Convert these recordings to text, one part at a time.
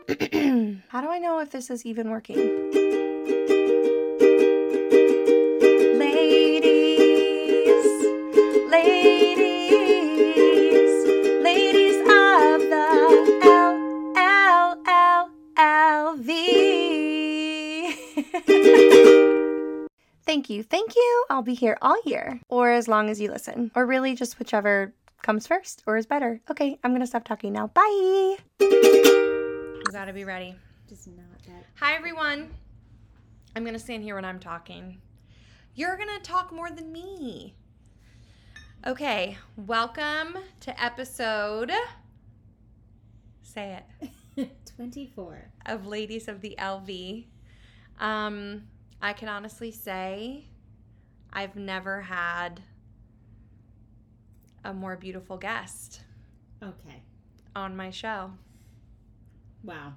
How do I know if this is even working? Ladies of the LLLV. Thank you. I'll be here all year, or as long as you listen, or really just whichever comes first or is better. Okay, I'm gonna stop talking now. Bye. You gotta be ready. Just not that. Hi, everyone. I'm gonna stand here when I'm talking. You're gonna talk more than me. Okay, welcome to episode, say it, 24 of Ladies of the LV. I can honestly say I've never had a more beautiful guest Okay. on my show. Wow.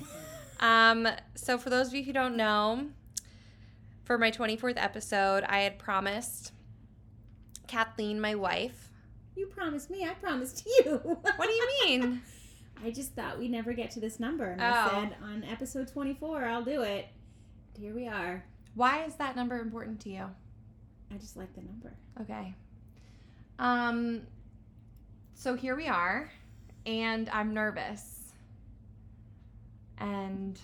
So for those of you who don't know, for my 24th episode, I had promised Kathleen, my wife. You promised me. I promised you. What do you mean? I just thought we'd never get to this number. And I said, on episode 24, I'll do it. Here we are. Why is that number important to you? I just like the number. Okay. So here we are, and I'm nervous. And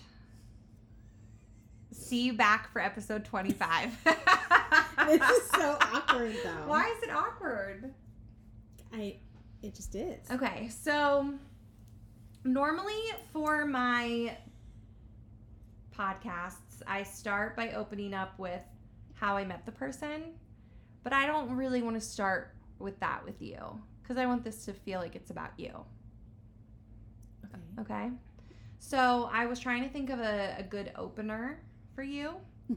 see you back for episode 25. This is so awkward, though. Why is it awkward? It just is. Okay, so normally for my podcasts, I start by opening up with how I met the person, but I don't really want to start with that with you because I want this to feel like it's about you. Okay? So I was trying to think of a good opener for you.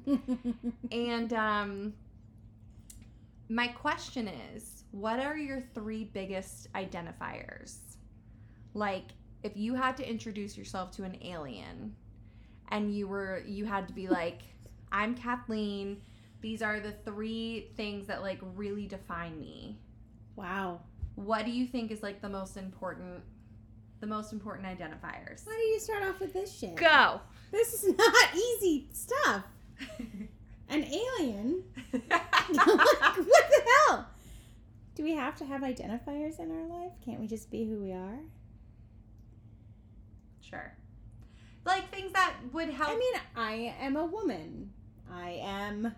And my question is, what are your 3 biggest identifiers? Like, if you had to introduce yourself to an alien and you had to be like, I'm Kathleen, these are the 3 things that like really define me. Wow. What do you think is like the most important identifiers? Why do you start off with this shit? Go. This is not easy stuff. An alien? What the hell? Do we have to have identifiers in our life? Can't we just be who we are? Sure. Like things that would help. I mean, I am a woman. I am...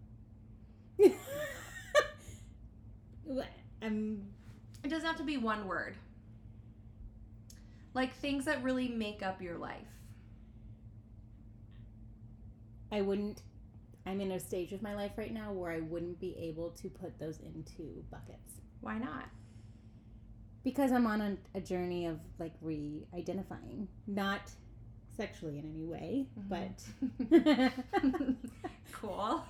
It doesn't have to be one word. Like things that really make up your life. I'm in a stage of my life right now where I wouldn't be able to put those into buckets. Why not? Because I'm on a journey of like re-identifying. Not sexually in any way, but... Cool.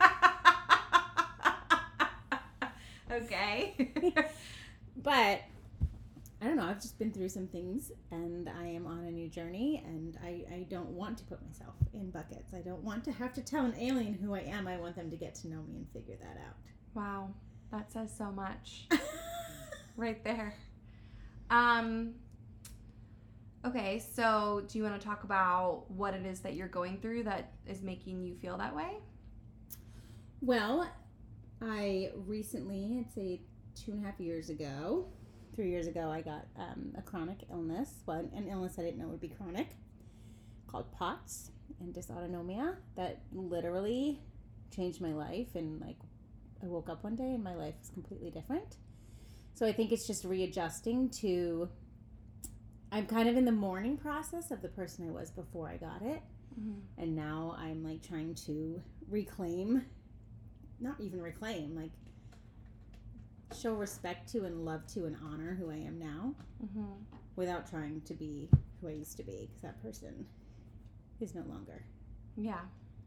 Okay. But I don't know, I've just been through some things and I am on a new journey and I don't want to put myself in buckets. I don't want to have to tell an alien who I am. I want them to get to know me and figure that out. Wow. That says so much. Right there. Okay, so do you want to talk about what it is that you're going through that is making you feel that way? Well, I recently, I'd say 2.5 years ago, 3 years ago, I got a chronic illness. Well, an illness I didn't know would be chronic, called POTS and dysautonomia, that literally changed my life. And like, I woke up one day and my life was completely different. So I think it's just readjusting to. I'm kind of in the mourning process of the person I was before I got it. Mm-hmm. And now I'm like trying to not even reclaim, like show respect to and love to and honor who I am now, mm-hmm. without trying to be who I used to be, because that person is no longer. Yeah.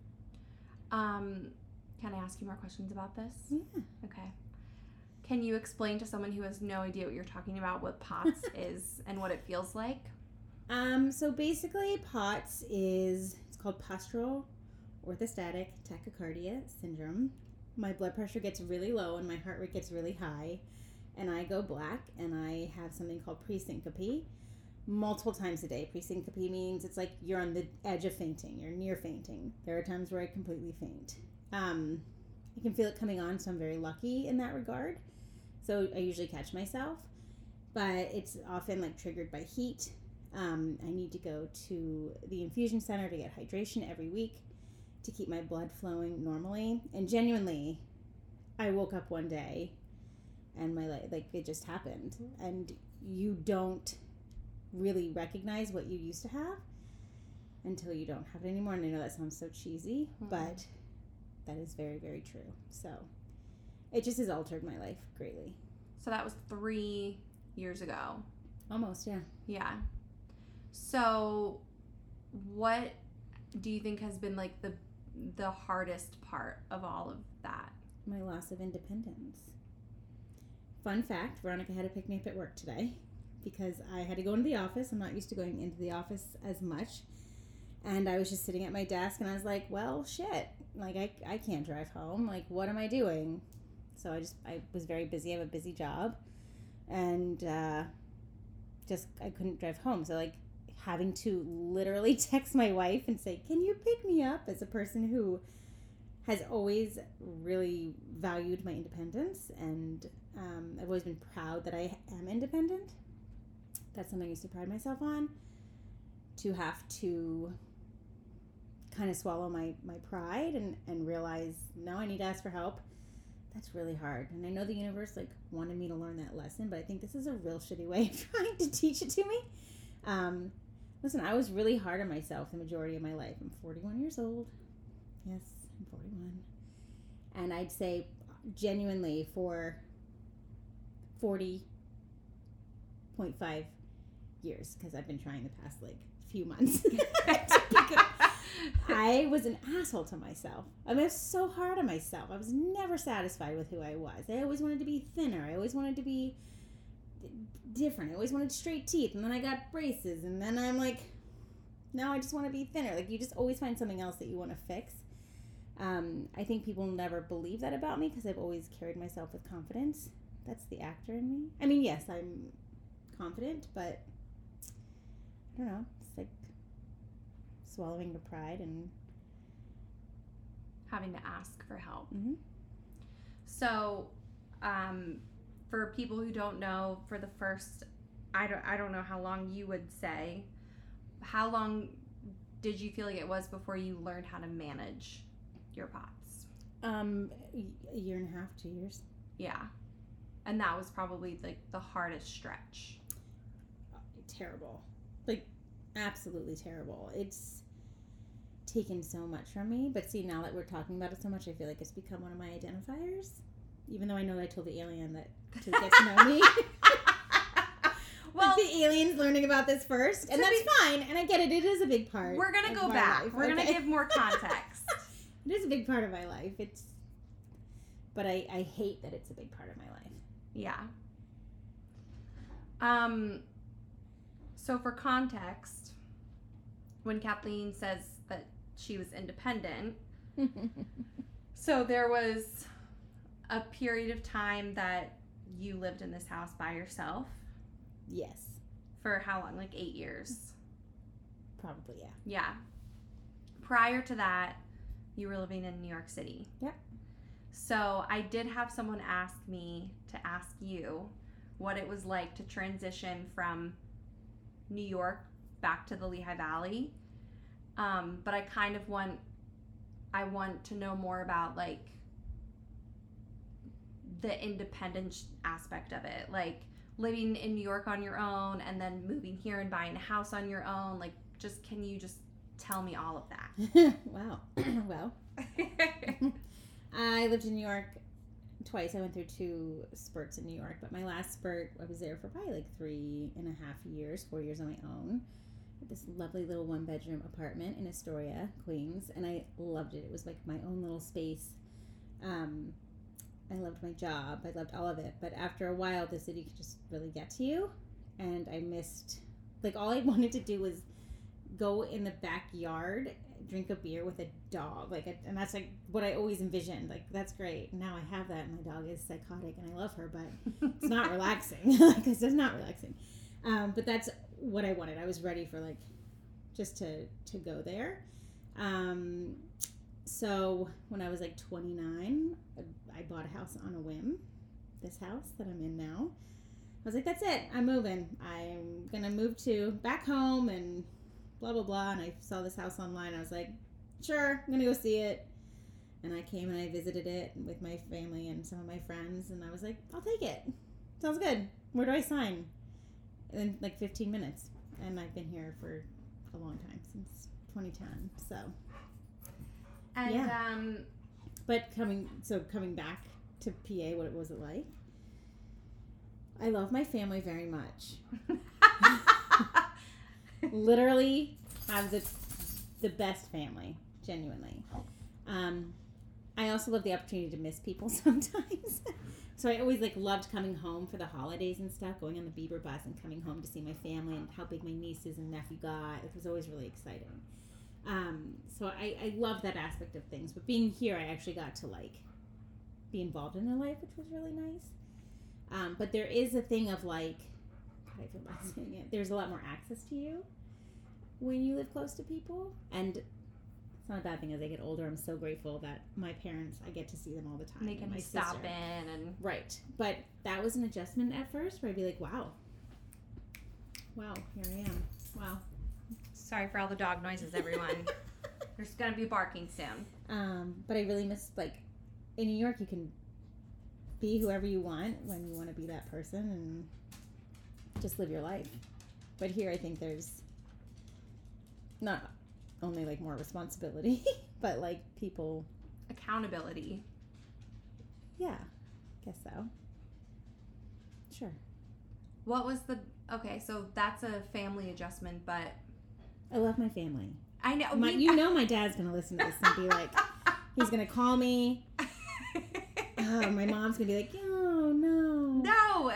Can I ask you more questions about this? Yeah. Okay. Can you explain to someone who has no idea what you're talking about what POTS is and what it feels like? So basically POTS it's called postural orthostatic tachycardia syndrome. My blood pressure gets really low and my heart rate gets really high, and I go black, and I have something called presyncope. multiple times a day. Presyncope means it's like you're on the edge of fainting. You're near fainting. There are times where I completely faint. I can feel it coming on, so I'm very lucky in that regard. So I usually catch myself, but it's often like triggered by heat. I need to go to the infusion center to get hydration every week to keep my blood flowing normally. And genuinely, I woke up one day and my like it just happened, and you don't really recognize what you used to have until you don't have it anymore. And I know that sounds so cheesy, but that is very, very true. So it just has altered my life greatly. So that was 3 years ago. Almost, yeah. Yeah. So what do you think has been like the hardest part of all of that? My loss of independence. Fun fact, Veronica had to pick me up at work today because I had to go into the office. I'm not used to going into the office as much. And I was just sitting at my desk and I was like, well, shit. Like, I can't drive home. Like, what am I doing? So I was very busy. I have a busy job. And I couldn't drive home. So, like, having to literally text my wife and say, can you pick me up, as a person who has always really valued my independence. And I've always been proud that I am independent. That's something I used to pride myself on. To have to kind of swallow my pride and realize, no, I need to ask for help. That's really hard. And I know the universe like wanted me to learn that lesson, but I think this is a real shitty way of trying to teach it to me. Listen, I was really hard on myself the majority of my life. I'm 41 years old. Yes, I'm 41. And I'd say genuinely for 40.5 years, because I've been trying the past like few months. I was an asshole to myself. I was so hard on myself. I was never satisfied with who I was. I always wanted to be thinner. I always wanted to be different. I always wanted straight teeth, and then I got braces, and then I'm like, now I just want to be thinner. Like, you just always find something else that you want to fix. I think people never believe that about me because I've always carried myself with confidence. That's the actor in me. I mean, yes, I'm confident, but I don't know. It's like swallowing the pride and having to ask for help. Mm-hmm. So, for people who don't know, for the first, I don't know how long you would say, how long did you feel like it was before you learned how to manage your POTS? A year and a half, 2 years. Yeah. And that was probably like the hardest stretch. Terrible. Like, absolutely terrible. It's taken so much from me. But see, now that we're talking about it so much, I feel like it's become one of my identifiers. Even though I know I told the alien that to get to know me. Well, the alien's learning about this first. And that's fine. And I get it. It is a big part. We're going to go back. We're going to give more context. It is a big part of my life. But I hate that it's a big part of my life. Yeah. So for context, when Kathleen says that she was independent, so there was a period of time that you lived in this house by yourself. Yes. For how long? Like 8 years? Probably, yeah. Yeah. Prior to that, you were living in New York City. Yep. So I did have someone ask me to ask you what it was like to transition from New York back to the Lehigh Valley. But I kind of want to know more about like the independence aspect of it. Like living in New York on your own and then moving here and buying a house on your own. Like, can you just tell me all of that? Wow. Well, I lived in New York twice. I went through 2 spurts in New York, but my last spurt, I was there for probably like 3.5 years, 4 years on my own. This lovely little 1-bedroom apartment in Astoria, Queens, and I loved it. It was like my own little space. I loved my job. I loved all of it. But after a while, the city could just really get to you, and I missed, like, all I wanted to do was go in the backyard, drink a beer with a dog, and that's like what I always envisioned. Like, that's great. Now I have that, and my dog is psychotic, and I love her, but it's not relaxing. Like, it's just not relaxing. But that's what I wanted. I was ready for like just to go there. So when I was like 29, I bought a house on a whim. This house that I'm in now. I was like, that's it. I'm moving. I'm going to move to back home and blah, blah, blah. And I saw this house online. I was like, sure, I'm going to go see it. And I came and I visited it with my family and some of my friends. And I was like, I'll take it. Sounds good. Where do I sign? In like 15 minutes. And I've been here for a long time, since 2010. So, And yeah. But coming back to PA, what was it like? I love my family very much. Literally have the best family, genuinely. I also love the opportunity to miss people sometimes. So I always like loved coming home for the holidays and stuff, going on the Bieber bus and coming home to see my family and how big my nieces and nephew got. It was always really exciting. So I love that aspect of things. But being here, I actually got to like be involved in their life, which was really nice. But there is a thing of like, how do I feel about saying it? There's a lot more access to you when you live close to people. And it's not a bad thing as I get older. I'm so grateful that my parents, I get to see them all the time. They can my stop sister. in and... Right. But that was an adjustment at first where I'd be like, wow, here I am. Wow. Sorry for all the dog noises, everyone. There's going to be barking soon. But I really miss, like, in New York, you can be whoever you want when you want to be that person and just live your life. But here, I think there's not only, like, more responsibility, but, like, people... Accountability. Yeah, guess so. Sure. What was the... Okay, so that's a family adjustment, but... I love my family. I know. You know my dad's going to listen to this and be like... He's going to call me. My mom's going to be like, oh, no. No,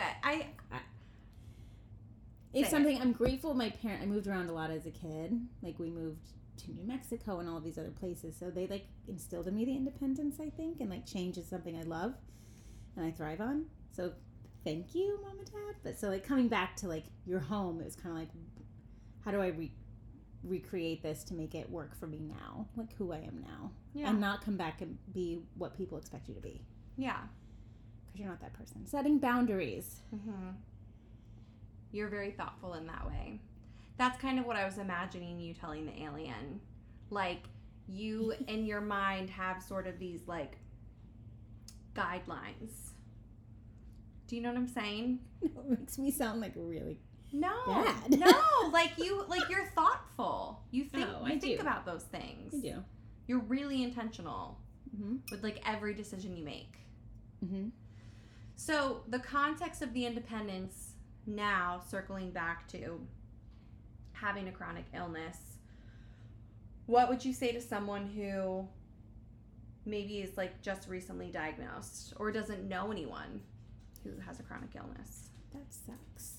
It's something I'm grateful I moved around a lot as a kid. Like, we moved to New Mexico and all of these other places. So they, like, instilled in me the independence, I think. And, like, change is something I love and I thrive on. So thank you, Mom and Dad. But so, like, coming back to, like, your home, it was kind of like, how do I recreate this to make it work for me now? Like, who I am now. Yeah. And not come back and be what people expect you to be. Yeah. Because you're not that person. Setting boundaries. Mm-hmm. You're very thoughtful in that way. That's kind of what I was imagining you telling the alien. Like, you in your mind have sort of these, like, guidelines. Do you know what I'm saying? It makes me sound like really No. bad. No, you're thoughtful. You think I do. about those things. I do. You're really intentional Mm-hmm. with, like, every decision you make. Mm-hmm. So the context of the independence now, circling back to having a chronic illness, what would you say to someone who maybe is, like, just recently diagnosed or doesn't know anyone who has a chronic illness? That sucks.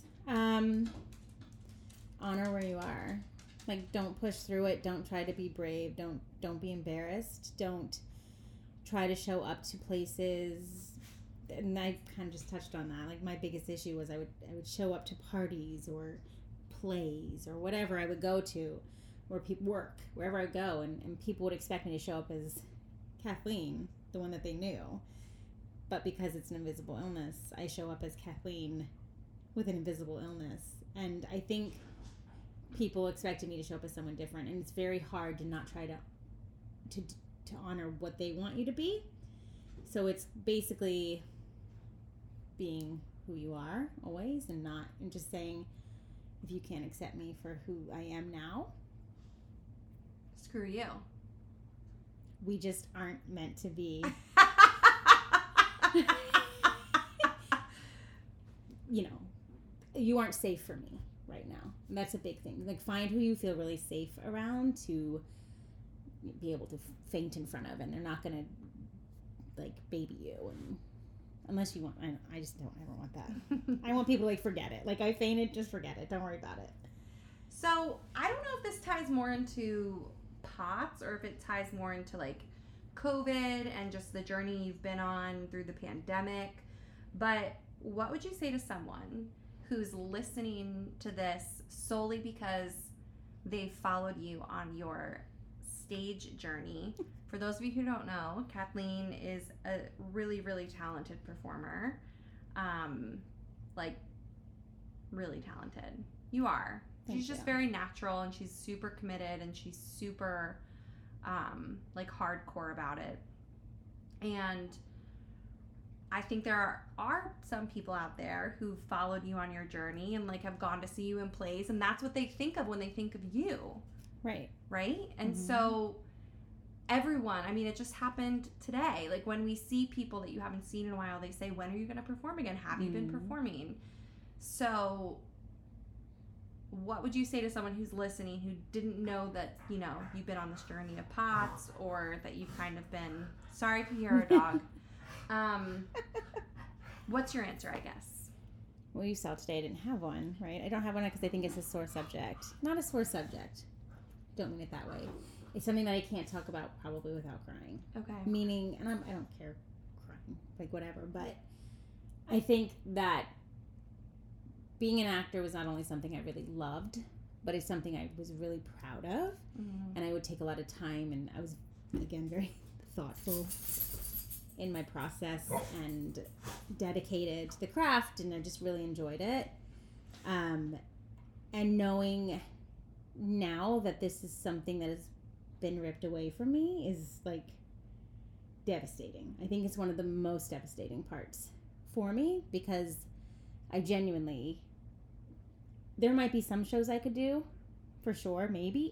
Honor where you are. Like, don't push through it. Don't try to be brave. Don't be embarrassed. Don't try to show up to places. And I kind of just touched on that. Like, my biggest issue was I would show up to parties or plays or whatever I would go to, or work, wherever I go, and people would expect me to show up as Kathleen, the one that they knew. But because it's an invisible illness, I show up as Kathleen with an invisible illness. And I think people expected me to show up as someone different, and it's very hard to not try to honor what they want you to be. So it's basically being who you are always, and just saying, if you can't accept me for who I am now, Screw you. we just aren't meant to be. You know, you aren't safe for me right now. And that's a big thing. Like, find who you feel really safe around to be able to faint in front of, and they're not going to, like, baby you. And unless you want, I just don't ever want that. I want people to, like, forget it. Like, I fainted, just forget it. Don't worry about it. So I don't know if this ties more into POTS or if it ties more into, like, COVID and just the journey you've been on through the pandemic. But what would you say to someone who's listening to this solely because they followed you on your stage journey. For those of you who don't know, Kathleen is a really, really talented performer. Like, really talented. You are. She's just very natural, and she's super committed, and she's super, like, hardcore about it. And I think there are some people out there who followed you on your journey and, like, have gone to see you in plays, and that's what they think of when they think of you. Right. Right? And so everyone, I mean, it just happened today. Like, when we see people that you haven't seen in a while, they say, when are you going to perform again? Have you been performing? So what would you say to someone who's listening who didn't know that, you know, you've been on this journey of POTS, or that you've kind of been, sorry if you hear a dog. What's your answer, I guess? Well, you saw today I didn't have one, right? I don't have one because I think it's a sore subject. Not a sore subject. Don't mean it that way. It's something that I can't talk about probably without crying. Okay. Meaning, and I don't care crying, like whatever, but I think that being an actor was not only something I really loved, but it's something I was really proud of. And I would take a lot of time, and I was, again, very thoughtful in my process and dedicated to the craft, and I just really enjoyed it. And knowing now that this is something that has been ripped away from me is, like, devastating. I think it's one of the most devastating parts for me, because I genuinely, there might be some shows I could do, for sure, maybe,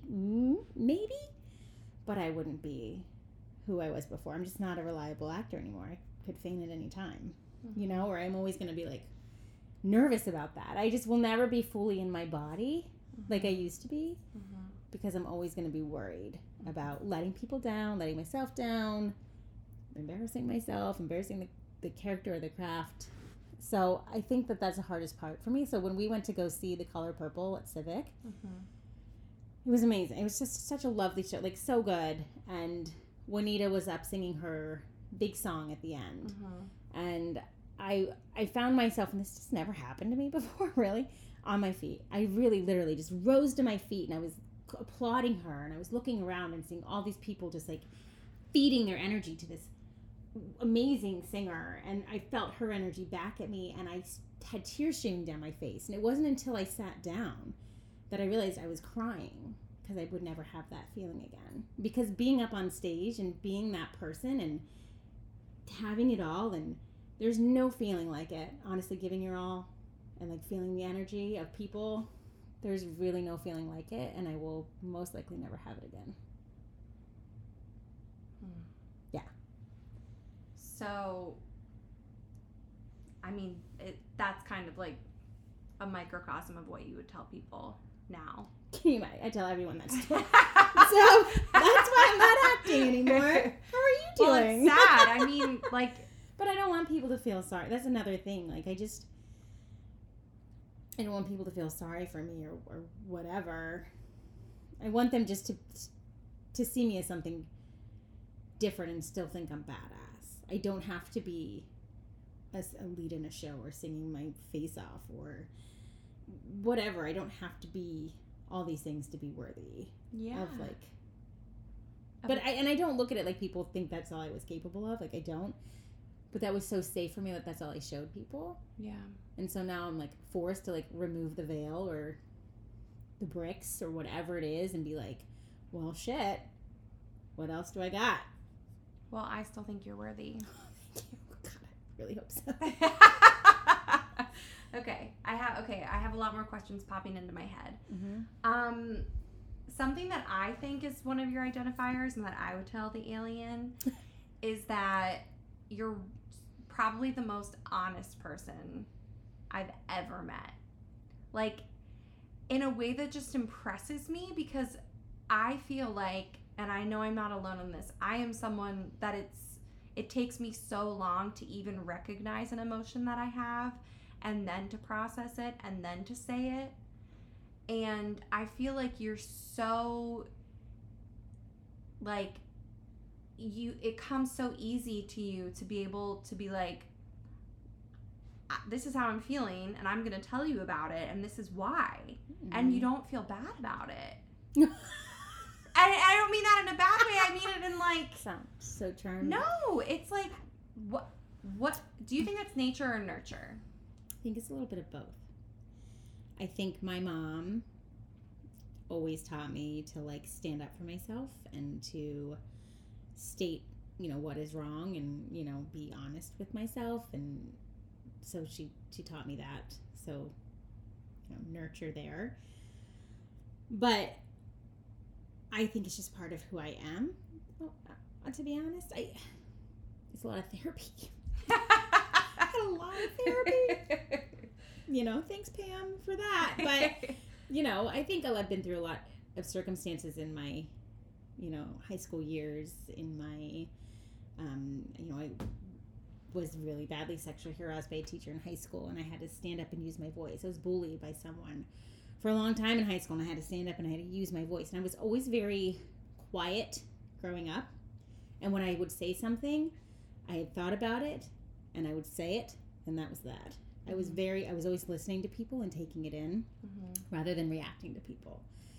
but I wouldn't be who I was before. I'm just not a reliable actor anymore. I could faint at any time, you know, or I'm always going to be, like, nervous about that. I just will never be fully in my body like I used to be, because I'm always going to be worried about letting people down, letting myself down, embarrassing myself, embarrassing the character or the craft. So I think that that's the hardest part for me. So when we went to go see The Color Purple at Civic, it was amazing. It was just such a lovely show, like, so good. And Juanita was up singing her big song at the end. And I found myself, and this just never happened to me before, really, on my feet. I really literally just rose to my feet, and I was applauding her, and I was looking around and seeing all these people just, like, feeding their energy to this amazing singer, and I felt her energy back at me, and I had tears streaming down my face. And it wasn't until I sat down that I realized I was crying, because I would never have that feeling again. Because being up on stage and being that person and having it all, and there's no feeling like it, honestly, giving your all and, like, feeling the energy of people, there's really no feeling like it, and I will most likely never have it again. Yeah. So, I mean, that's kind of like a microcosm of what you would tell people now. I tell everyone that story. So that's why I'm not acting anymore. How are you doing? Well, it's sad. I mean, like... But I don't want people to feel sorry. That's another thing. Like, I don't want people to feel sorry for me or whatever. I want them just to see me as something different and still think I'm badass. I don't have to be a lead in a show or singing my face off or whatever. I don't have to be all these things to be worthy of, like... But I don't look at it like people think that's all I was capable of. Like, I don't. But that was so safe for me that that's all I showed people. Yeah. And so now I'm, like, forced to, like, remove the veil or the bricks or whatever it is and be like, well, shit, what else do I got? Well, I still think you're worthy. Thank you. God, I really hope so. Okay, I have a lot more questions popping into my head. Something that I think is one of your identifiers and that I would tell the alien is that you're probably the most honest person I've ever met. Like, in a way that just impresses me, because I feel like, and I know I'm not alone in this, I am someone that it takes me so long to even recognize an emotion that I have, and then to process it, and then to say it. And I feel like you're so, like, it comes so easy to you to be able to be like, this is how I'm feeling, and I'm going to tell you about it, and this is why. And you don't feel bad about it. I don't mean that in a bad way. I mean it in like... Sounds so charming. No, it's like, what do you think that's nature or nurture? I think it's a little bit of both. I think my mom always taught me to like stand up for myself and to state, what is wrong and, be honest with myself. And so she taught me that. So, nurture there. But I think it's just part of who I am. Well, to be honest, it's a lot of therapy. I had a lot of therapy. Thanks, Pam, for that. But, I think I've been through a lot of circumstances in my, high school years, in my, I was really badly sexually harassed by a teacher in high school, and I had to stand up and use my voice. I was bullied by someone for a long time in high school, and I had to stand up and I had to use my voice. And I was always very quiet growing up. And when I would say something, I had thought about it, and I would say it, and that was that. I was always listening to people and taking it in rather than reacting to people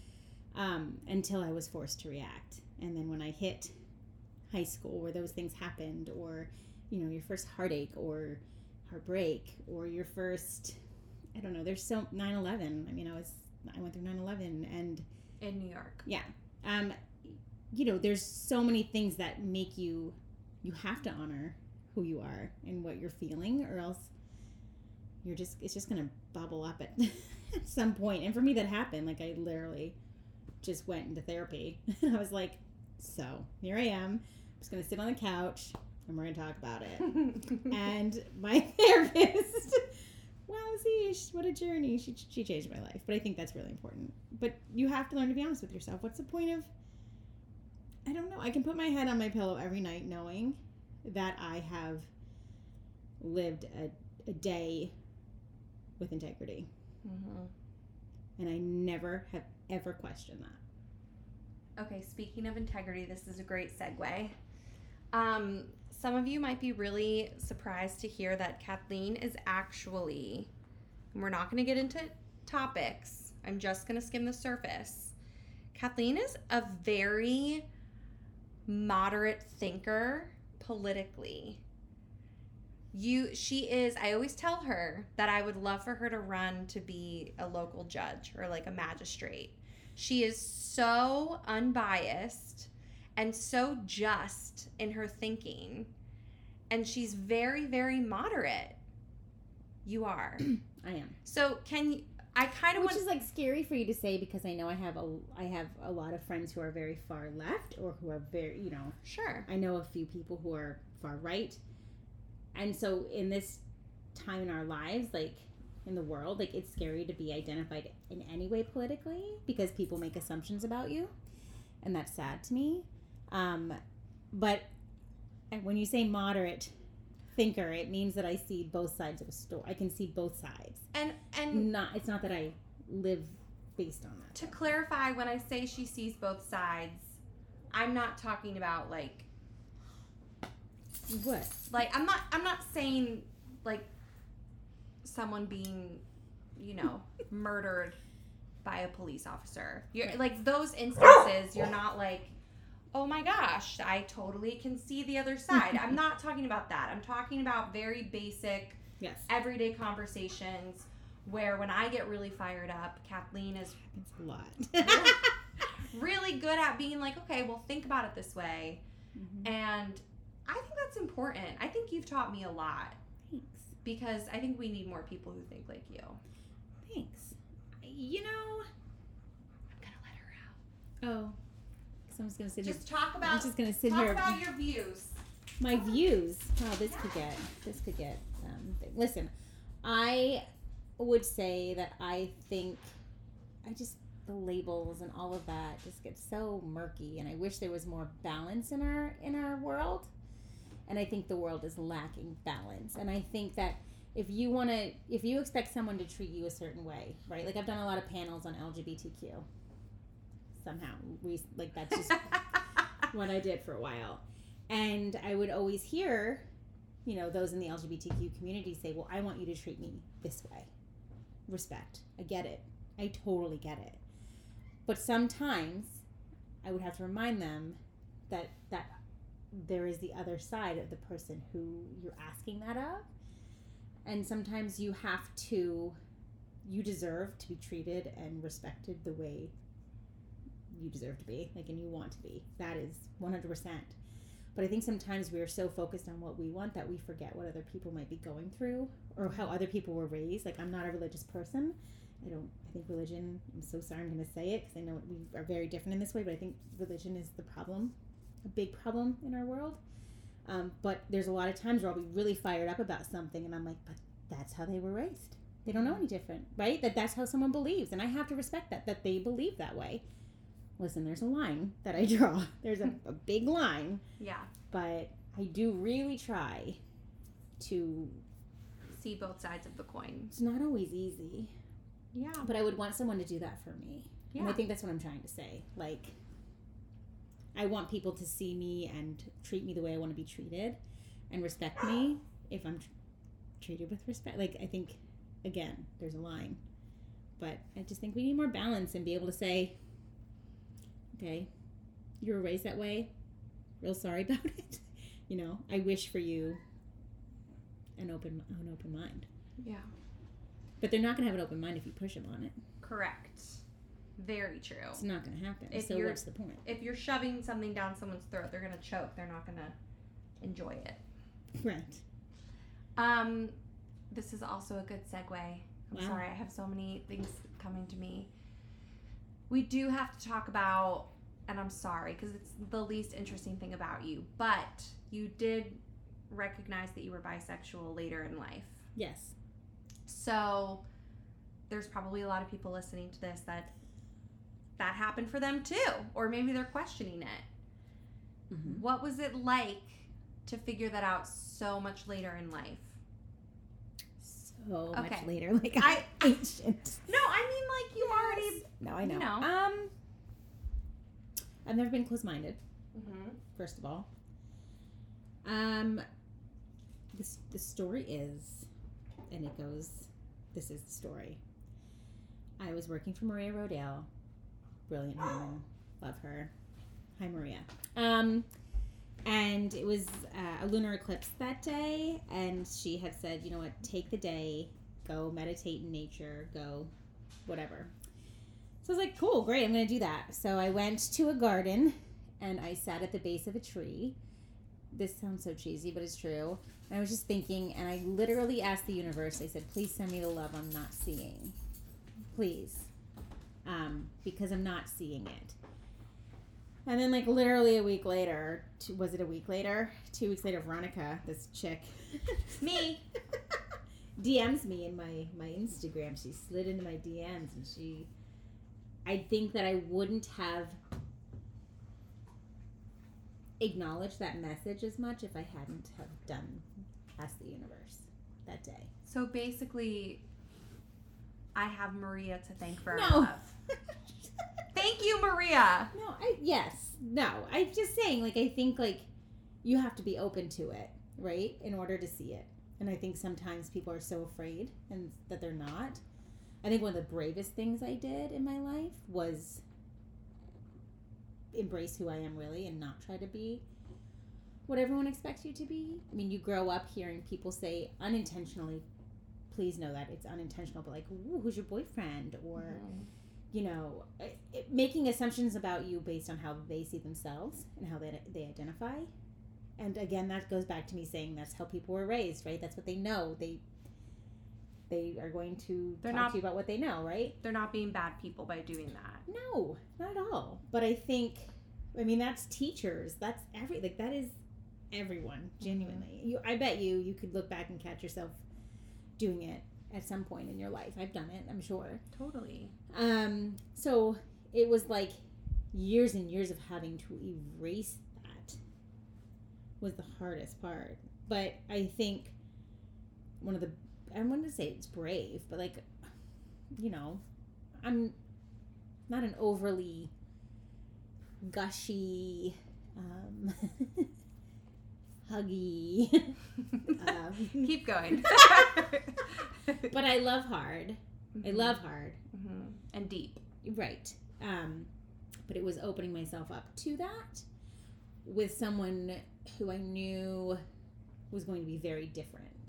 until I was forced to react. And then when I hit high school where those things happened, or, your first heartache or heartbreak, or your first, I don't know, there's so 9/11. I mean, I went through 9/11 and in New York. Yeah. There's so many things that make you have to honor who you are and what you're feeling, or else it's just going to bubble up at some point. And for me, that happened. Like, I literally just went into therapy. And I was like, so here I am. I'm just going to sit on the couch and we're going to talk about it. And my therapist, what a journey. She changed my life. But I think that's really important. But you have to learn to be honest with yourself. What's the point of, I don't know. I can put my head on my pillow every night knowing that I have lived a day with integrity. And I never have ever questioned that. Okay, speaking of integrity, this is a great segue. Some of you might be really surprised to hear that Kathleen is actually, and we're not going to get into topics, I'm just going to skim the surface. Kathleen is a very moderate thinker politically. She is, I always tell her that I would love for her to run to be a local judge or like a magistrate. She is so unbiased and so just in her thinking. And she's very, very moderate. You are. I am. So Which is like scary for you to say, because I know I have a lot of friends who are very far left, or who are very, Sure. I know a few people who are far right. And so in this time in our lives, like in the world, like it's scary to be identified in any way politically, because people make assumptions about you. And that's sad to me. But when you say moderate thinker, it means that I see both sides of a story. I can see both sides. And it's not that I live based on that. To clarify, when I say she sees both sides, I'm not talking about like what? Like I'm not saying like someone being, murdered by a police officer. You're right. Like those instances, you're not like, oh my gosh, I totally can see the other side. I'm not talking about that. I'm talking about very basic, everyday conversations where when I get really fired up, Kathleen is a lot. really good at being like, okay, well, think about it this way. And I think that's important. I think you've taught me a lot. Thanks. Because I think we need more people who think like you. Thanks. I'm going to let her out. Oh. So I'm just going to sit Just talk about, here. About your views. My views. Oh, this could get, listen, I would say that I think the labels and all of that just get so murky, and I wish there was more balance in our world. And I think the world is lacking balance. And I think that if you expect someone to treat you a certain way, right? Like I've done a lot of panels on LGBTQ. Somehow, that's just what I did for a while. And I would always hear those in the LGBTQ community say, well, I want you to treat me this way. Respect. I get it. I totally get it. But sometimes I would have to remind them that there is the other side of the person who you're asking that of. And sometimes you deserve to be treated and respected the way you deserve to be, and you want to be. That is 100%. But I think sometimes we are so focused on what we want that we forget what other people might be going through or how other people were raised. I'm not a religious person. I think religion, I'm so sorry I'm going to say it because I know we are very different in this way, but I think religion is the problem, a big problem in our world. But there's a lot of times where I'll be really fired up about something and I'm like, but that's how they were raised. They don't know any different, right? That's how someone believes. And I have to respect that they believe that way. Listen, there's a line that I draw. There's a big line. Yeah. But I do really try to see both sides of the coin. It's not always easy. Yeah. But I would want someone to do that for me. Yeah. And I think that's what I'm trying to say. I want people to see me and treat me the way I want to be treated and respect me if I'm treated with respect. I think, again, there's a line. But I just think we need more balance and be able to say, okay, you were raised that way. Real sorry about it. I wish for you an open mind. Yeah. But they're not going to have an open mind if you push them on it. Correct. Very true. It's not going to happen. So what's the point? If you're shoving something down someone's throat, they're going to choke. They're not going to enjoy it. Right. This is also a good segue. I'm Wow. sorry, I have so many things coming to me. We do have to talk about, and I'm sorry because it's the least interesting thing about you, but you did recognize that you were bisexual later in life. Yes. So there's probably a lot of people listening to this that happened for them too, or maybe they're questioning it. Mm-hmm. What was it like to figure that out so much later in life? So much Okay. later, ancient. No, I mean you already. No, I know. You know. I've never been close-minded. Mm-hmm. First of all. The story is, and it goes. This is the story. I was working for Maria Rodale, brilliant woman, love her. Hi, Maria. And it was a lunar eclipse that day, and she had said, you know what, take the day, go meditate in nature, go whatever. So I was like, cool, great, I'm going to do that. So I went to a garden, and I sat at the base of a tree. This sounds so cheesy, but it's true. And I was just thinking, and I literally asked the universe, I said, please send me the love I'm not seeing. Please. Because I'm not seeing it. And then, literally a week later, 2 weeks later, Veronica, this chick, Me. DMs me in my Instagram. She slid into my DMs, and I think that I wouldn't have acknowledged that message as much if I hadn't have asked the universe that day. So basically, I have Maria to thank for No. our love. Thank you, Maria. No, I'm just saying, I think, you have to be open to it, right, in order to see it. And I think sometimes people are so afraid and that they're not. I think one of the bravest things I did in my life was embrace who I am really and not try to be what everyone expects you to be. I mean, you grow up hearing people say unintentionally, please know that it's unintentional, but ooh, who's your boyfriend? Or... making assumptions about you based on how they see themselves and how they identify. And again, that goes back to me saying that's how people were raised, right? That's what they know. They are going to talk to you about what they know, right? They're not being bad people by doing that. No, not at all. But I think, that's teachers. That's that is everyone, genuinely. I bet you could look back and catch yourself doing it at some point in your life. I've done it, I'm sure. Totally. So it was years and years of having to erase that was the hardest part. But I think I wanted to say it's brave, but I'm not an overly gushy, huggy. Keep going. But I love hard. I love hard. Mm-hmm. And deep. Right. But it was opening myself up to that with someone who I knew was going to be very different.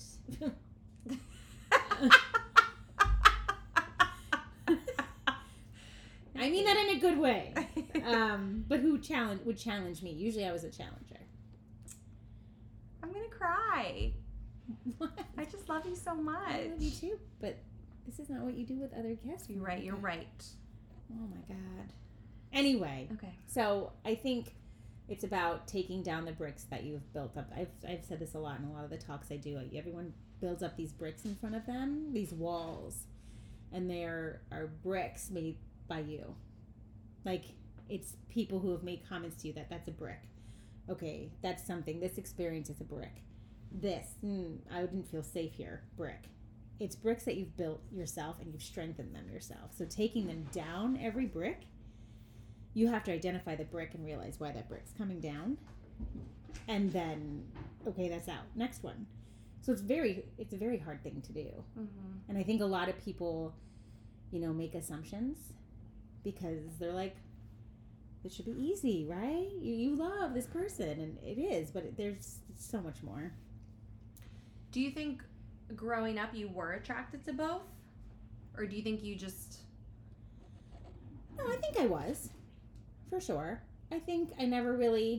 I mean that in a good way. But who would challenge me. Usually I was a challenger. I'm going to cry. What? I just love you so much. I love you too, but this is not what you do with other guests. You're right. You're right. Oh my God. Anyway. Okay. So I think it's about taking down the bricks that you've built up. I've said this a lot in a lot of the talks I do. Like, everyone builds up these bricks in front of them, these walls, and there are bricks made by you. Like, it's people who have made comments to you that's a brick. Okay, that's something. This experience is a brick. This, I wouldn't feel safe here. Brick. It's bricks that you've built yourself and you've strengthened them yourself. So taking them down, every brick, you have to identify the brick and realize why that brick's coming down. And then, okay, that's out. Next one. So it's a very hard thing to do. Mm-hmm. And I think a lot of people, make assumptions because they're like, it should be easy, right? You love this person, and it is, but there's so much more. Do you think growing up you were attracted to both? Or do you think you just... No, I think I was. For sure. I think I never really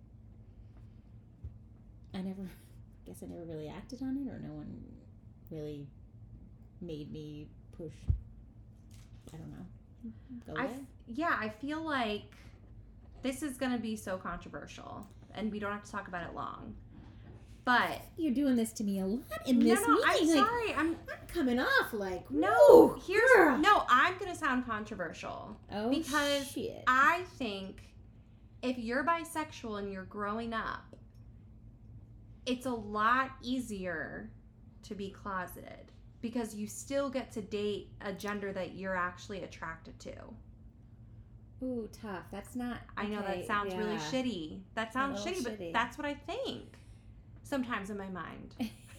acted on it, or no one really made me push. I don't know. Go there. I feel like this is going to be so controversial, and we don't have to talk about it long. But you're doing this to me a lot in this meeting. I'm sorry. I'm coming off like, no. Girl. I'm going to sound controversial. Oh, because shit. I think if you're bisexual and you're growing up, it's a lot easier to be closeted because you still get to date a gender that you're actually attracted to. Ooh, tough. That's not... I know that sounds really shitty. That sounds shitty, but that's what I think. Sometimes in my mind.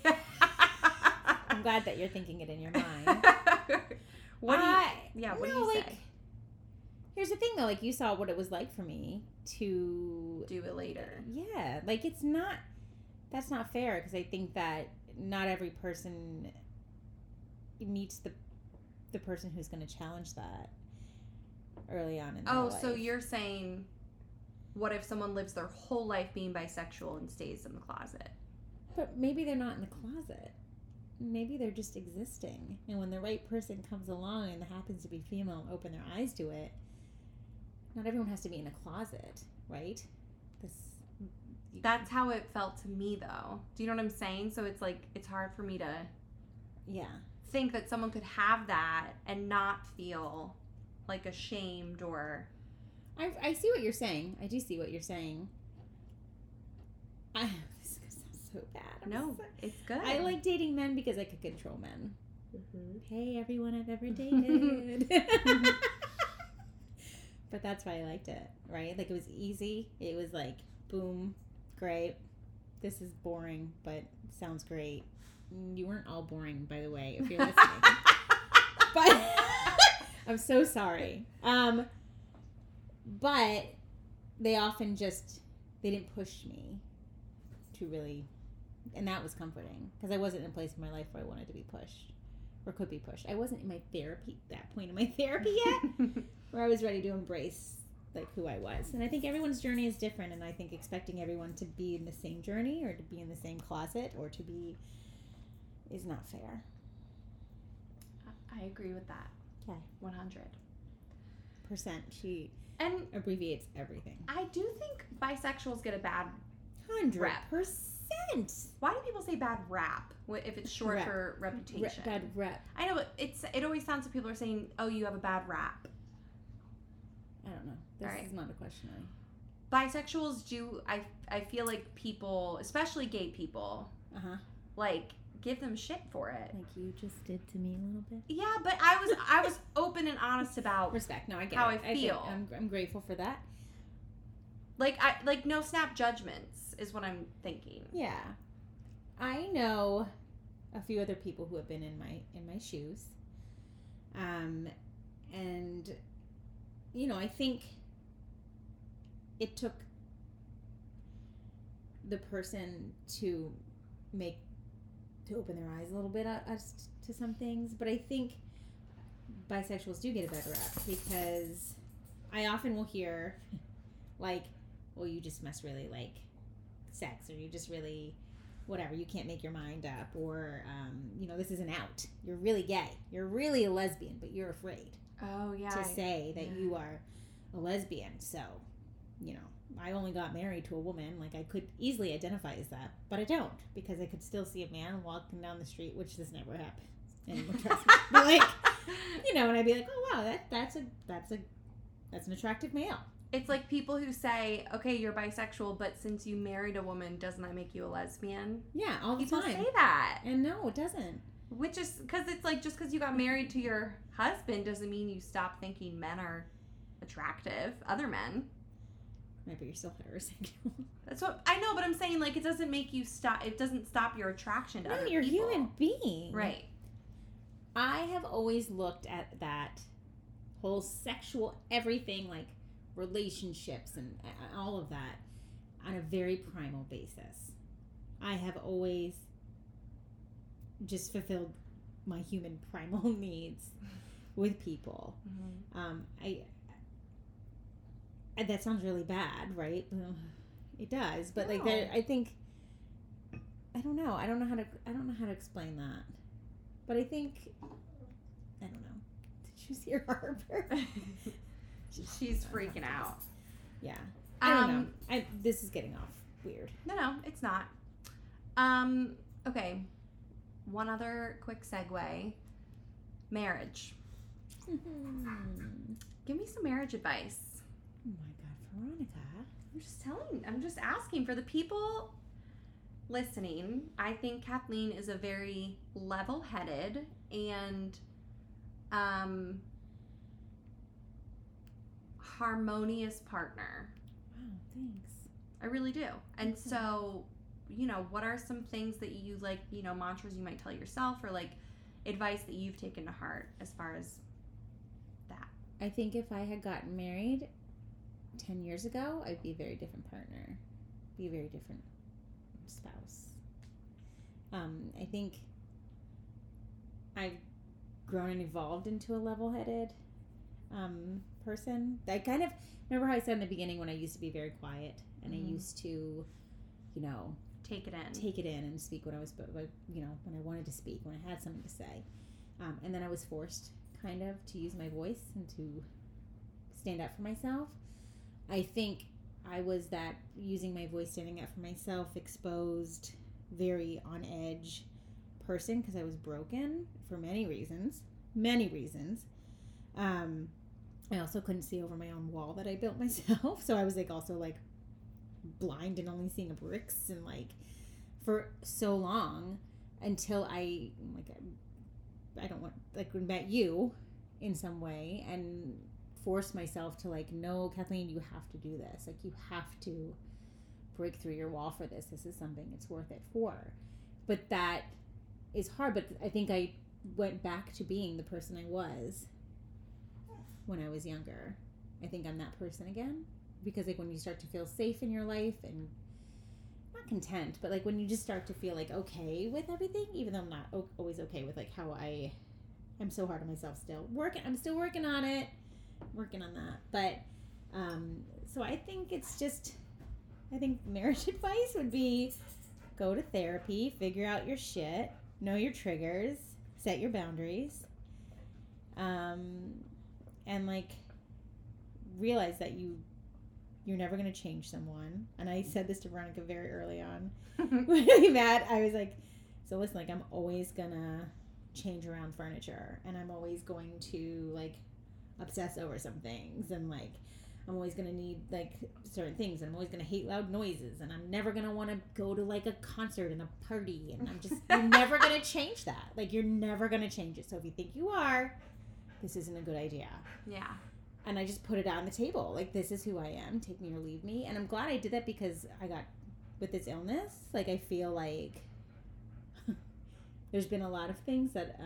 I'm glad that you're thinking it in your mind. What do you say? Here's the thing, though. Like, you saw what it was like for me to... do it later. Yeah. Like, it's not... That's not fair, because I think that not every person meets the person who's going to challenge that early on in their life. So you're saying, what if someone lives their whole life being bisexual and stays in the closet? But maybe they're not in the closet. Maybe they're just existing. And when the right person comes along and happens to be female and open their eyes to it, not everyone has to be in a closet, right? That's how it felt to me, though. Do you know what I'm saying? So it's like, it's hard for me to think that someone could have that and not feel like ashamed or... I see what you're saying. I do see what you're saying. This is going to sound so bad. It's good. I like dating men because I could control men. Mm-hmm. Hey, everyone I've ever dated. But that's why I liked it, right? Like, it was easy. It was like, boom, great. This is boring, but it sounds great. You weren't all boring, by the way, if you're listening. But I'm so sorry. But they often they didn't push me to really, and that was comforting because I wasn't in a place in my life where I wanted to be pushed or could be pushed. I wasn't in my therapy, that point in my therapy yet, where I was ready to embrace like who I was. And I think everyone's journey is different, and I think expecting everyone to be in the same journey or to be in the same closet or to be is not fair. I agree with that. Okay. 100%. She and abbreviates everything. I do think bisexuals get a bad 100%. Why do people say bad rap if it's short for reputation? Bad rep. I know, but it always sounds like people are saying, "Oh, you have a bad rap." I don't know. This is not a question. Bisexuals do. I feel like people, especially gay people, like give them shit for it. Like you just did to me a little bit. Yeah, but I was open and honest about respect. No, I get how it. I feel. I'm grateful for that. Like no snap judgments. is what I'm thinking. Yeah. I know a few other people who have been in my shoes. And you know, I think it took the person to open their eyes a little bit as to some things, but I think bisexuals do get a better rap because I often will hear like, well, you just must really like sex, or you just really whatever, you can't make your mind up, or you know, this isn't out, you're really gay, you're really a lesbian, but you're afraid to say that you are a lesbian. So, you know, I only got married to a woman. Like, I could easily identify as that, but I don't, because I could still see a man walking down the street, which this never happens anymore, trust me. But like, you know, and I'd be like, oh wow, that's an attractive male. It's like people who say, okay, you're bisexual, but since you married a woman, doesn't that make you a lesbian? Yeah, all the people time. People say that. And no, it doesn't. Which is, because it's like, just because you got married to your husband doesn't mean you stop thinking men are attractive, other men. Right, but you're still heterosexual. That's what I know, but I'm saying, like, it doesn't make you stop, it doesn't stop your attraction to other people. No, you're a human being. Right. I have always looked at that whole sexual everything, like relationships and all of that, on a very primal basis. I have always just fulfilled my human primal needs with people. Mm-hmm. That sounds really bad, right? It does, but like, I think, I don't know how to explain that. But I think, I don't know. Did you see her Harper? She's freaking out. Yeah. I don't know. This is getting off weird. No, it's not. Okay. One other quick segue. Marriage. Give me some marriage advice. Oh my God, Veronica. I'm just asking for the people listening. I think Kathleen is a very level-headed and harmonious partner. Wow, thanks. I really do. And so, you know, what are some things that you like, you know, mantras you might tell yourself, or like advice that you've taken to heart as far as that? I think if I had gotten married 10 years ago, I'd be a very different partner, be a very different spouse. I think I've grown and evolved into a level-headed person. I kind of remember how I said in the beginning, when I used to be very quiet and I used to, you know, take it in and speak when I was, you know, when I wanted to speak, when I had something to say, and then I was forced kind of to use my voice and to stand up for myself. I think I was that using my voice, standing up for myself, exposed, very on edge person, because I was broken for many reasons. I also couldn't see over my own wall that I built myself, so I was like also like blind and only seeing bricks, and like for so long until I don't want, like, met you in some way and force myself to like, no, Kathleen, you have to do this. Like, you have to break through your wall for this. This is something it's worth it for. But that is hard. But I think I went back to being the person I was when I was younger. I think I'm that person again, because like when you start to feel safe in your life and not content, but like when you just start to feel like okay with everything, even though I'm not always okay with like how I'm so hard on myself still. I'm still working on it. Working on that. But so I think marriage advice would be go to therapy, figure out your shit, know your triggers, set your boundaries, and like realize that you're never going to change someone. And I said this to Veronica very early on when we met. I was like, so listen, like, I'm always gonna change around furniture, and I'm always going to like obsess over some things, and like I'm always gonna need like certain things, and I'm always gonna hate loud noises, and I'm never gonna want to go to like a concert and a party, and you're never gonna change that. Like, you're never gonna change it. So if you think you are, this isn't a good idea. Yeah. And I just put it out on the table. Like, this is who I am. Take me or leave me. And I'm glad I did that, because I got with this illness. Like, I feel like there's been a lot of things that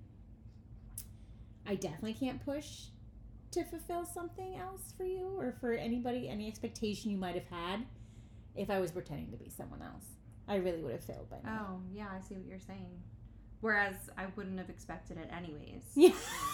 I definitely can't push to fulfill something else for you or for anybody, any expectation you might have had if I was pretending to be someone else. I really would have failed by now. Oh, yeah, I see what you're saying. Whereas I wouldn't have expected it anyways. Yeah.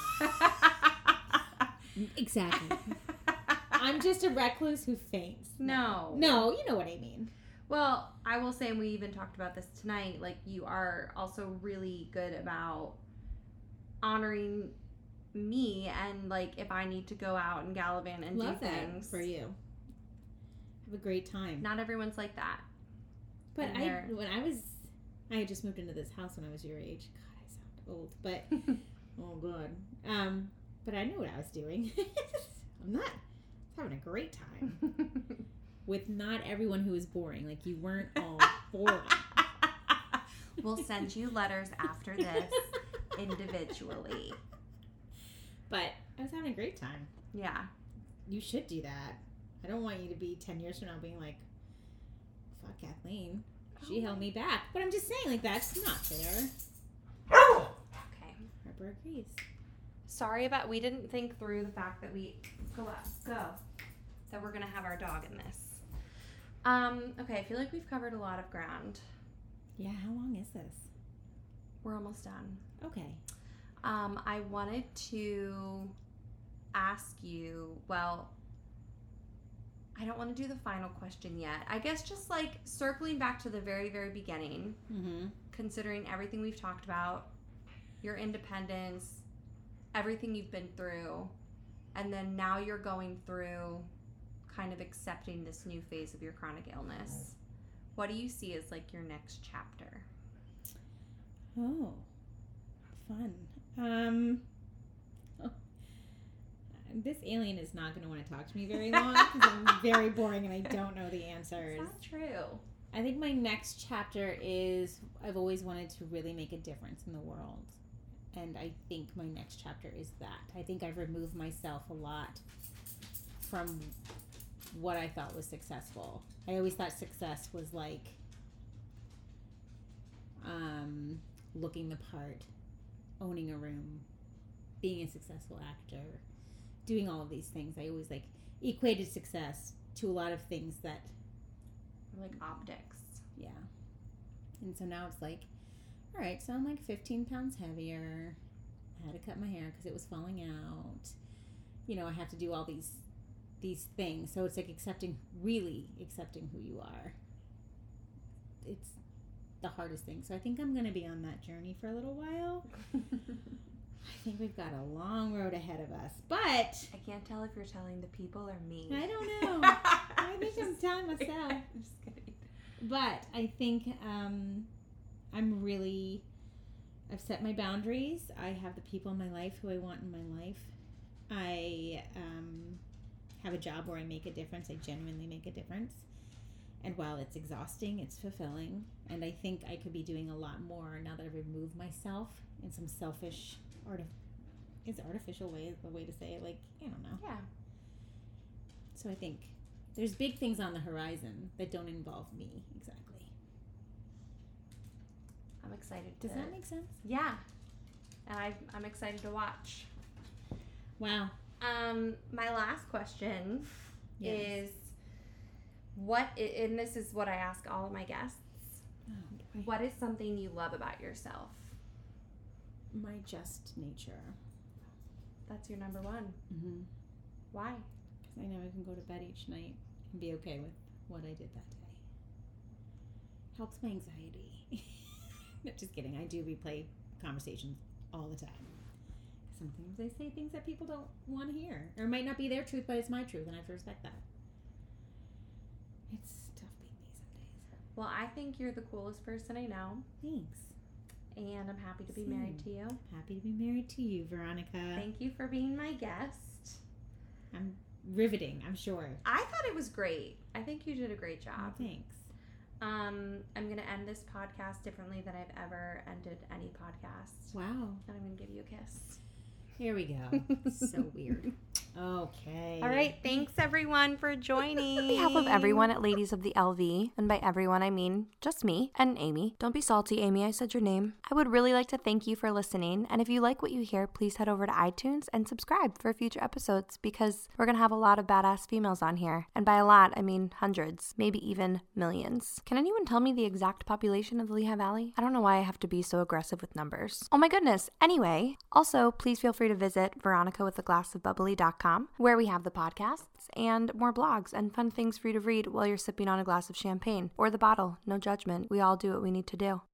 Exactly. I'm just a recluse who faints. No. No, you know what I mean. Well, I will say, and we even talked about this tonight, like, you are also really good about honoring me, and, like, if I need to go out and gallivant and Love do that things. for you. Have a great time. Not everyone's like that. But And I had just moved into this house when I was your age. God, I sound old, but oh god. But I knew what I was doing. I was having a great time with not everyone who was boring. Like, you weren't all boring. We'll send you letters after this individually. But I was having a great time. Yeah. You should do that. I don't want you to be 10 years from now being like, fuck Kathleen. She held me back. But I'm just saying, like, that's not fair. Okay. Harper agrees. Sorry about, we didn't think through the fact that that we're gonna have our dog in this. Okay, I feel like we've covered a lot of ground. Yeah, how long is this? We're almost done. Okay. I wanted to ask you, well, I don't want to do the final question yet. I guess just like circling back to the very, very beginning, considering everything we've talked about, your independence, everything you've been through, and then now you're going through kind of accepting this new phase of your chronic illness. What do you see as like your next chapter? Oh, fun. This alien is not going to want to talk to me very long because I'm very boring and I don't know the answers. It's not true. I think my next chapter is I've always wanted to really make a difference in the world. And I think my next chapter is that. I think I've removed myself a lot from what I thought was successful. I always thought success was like looking the part, owning a room, being a successful actor, doing all of these things. I always like equated success to a lot of things that Like optics. yeah. And so now it's like, all right, so I'm like 15 pounds heavier. I had to cut my hair because it was falling out. You know, I have to do all these things. So it's like really accepting who you are. It's the hardest thing. So I think I'm going to be on that journey for a little while. I think we've got a long road ahead of us. But I can't tell if you're telling the people or me. I don't know. I think I'm telling myself. I'm just kidding. But I think I've set my boundaries. I have the people in my life who I want in my life. I have a job where I make a difference. I genuinely make a difference. And while it's exhausting, it's fulfilling. And I think I could be doing a lot more now that I've removed myself in some selfish, artificial way, the way to say it. Like, I don't know. Yeah. So I think there's big things on the horizon that don't involve me exactly. I'm excited. Does that make sense? Yeah. And I'm excited to watch. Wow. My last question Yes. is and this is what I ask all of my guests. Oh, boy. What is something you love about yourself? My just nature. That's your number one. Mm-hmm. Why? Because I know I can go to bed each night and be okay with what I did that day. Helps my anxiety. No, just kidding. I do replay conversations all the time. Sometimes I say things that people don't want to hear. Or it might not be their truth, but it's my truth, and I have to respect that. It's tough being me some days. Well, I think you're the coolest person I know, Thanks. and I'm happy to be Same. married to you. Happy to be married to you, Veronica. Thank you for being my guest. I'm riveting, I'm sure. I thought it was great. I think you did a great job. Oh, thanks. I'm going to end this podcast differently than I've ever ended any podcast. Wow. And I'm going to give you a kiss. Here we go. So weird. Okay. All right. Thanks, everyone, for joining. On behalf of everyone at Ladies of the LV, and by everyone I mean just me and Amy. Don't be salty, Amy, I said your name. I would really like to thank you for listening, and if you like what you hear, please head over to iTunes and subscribe for future episodes, because we're going to have a lot of badass females on here. And by a lot, I mean hundreds, maybe even millions. Can anyone tell me the exact population of the Lehigh Valley? I don't know why I have to be so aggressive with numbers. Oh my goodness. Anyway, also, please feel free to visit veronicawithaglassofbubbly.com, where we have the podcasts and more blogs and fun things for you to read while you're sipping on a glass of champagne or the bottle. No judgment. We all do what we need to do.